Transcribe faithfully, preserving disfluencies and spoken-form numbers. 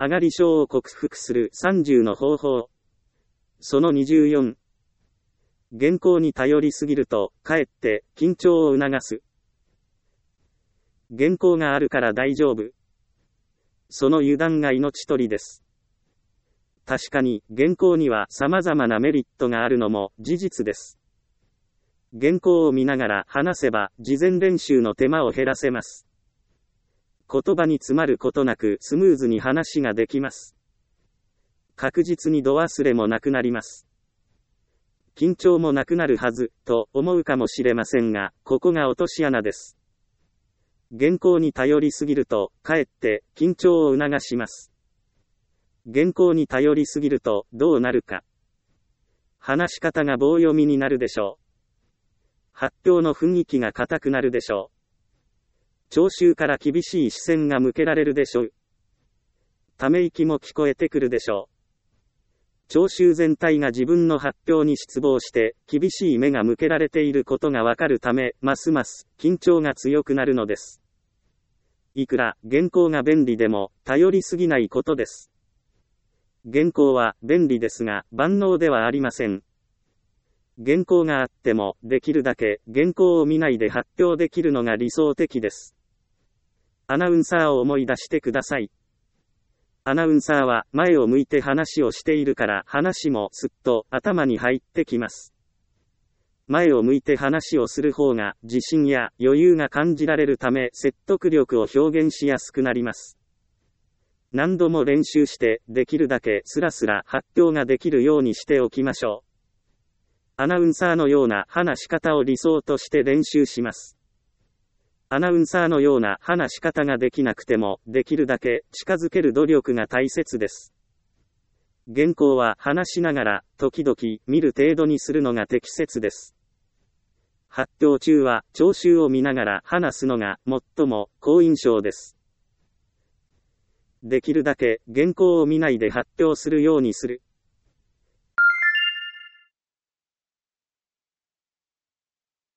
上がり症を克服するさんじゅうの方法。そのにじゅうよん。原稿に頼りすぎると、かえって緊張を促す。原稿があるから大丈夫。その油断が命取りです。確かに、原稿には様々なメリットがあるのも事実です。原稿を見ながら話せば、事前練習の手間を減らせます。言葉に詰まることなくスムーズに話ができます。確実に度忘れもなくなります。緊張もなくなるはず、と思うかもしれませんが、ここが落とし穴です。原稿に頼りすぎると、かえって緊張を促します。原稿に頼りすぎると、どうなるか。話し方が棒読みになるでしょう。発表の雰囲気が硬くなるでしょう。聴衆から厳しい視線が向けられるでしょう。ため息も聞こえてくるでしょう。聴衆全体が自分の発表に失望して、厳しい目が向けられていることがわかるため、ますます緊張が強くなるのです。いくら原稿が便利でも、頼りすぎないことです。原稿は便利ですが、万能ではありません。原稿があっても、できるだけ原稿を見ないで発表できるのが理想的です。アナウンサーを思い出してください。アナウンサーは前を向いて話をしているから話もすっと頭に入ってきます。前を向いて話をする方が自信や余裕が感じられるため説得力を表現しやすくなります。何度も練習してできるだけスラスラ発表ができるようにしておきましょう。アナウンサーのような話し方を理想として練習します。アナウンサーのような話し方ができなくても、できるだけ近づける努力が大切です。原稿は話しながら、時々見る程度にするのが適切です。発表中は聴衆を見ながら話すのが最も好印象です。できるだけ原稿を見ないで発表するようにする。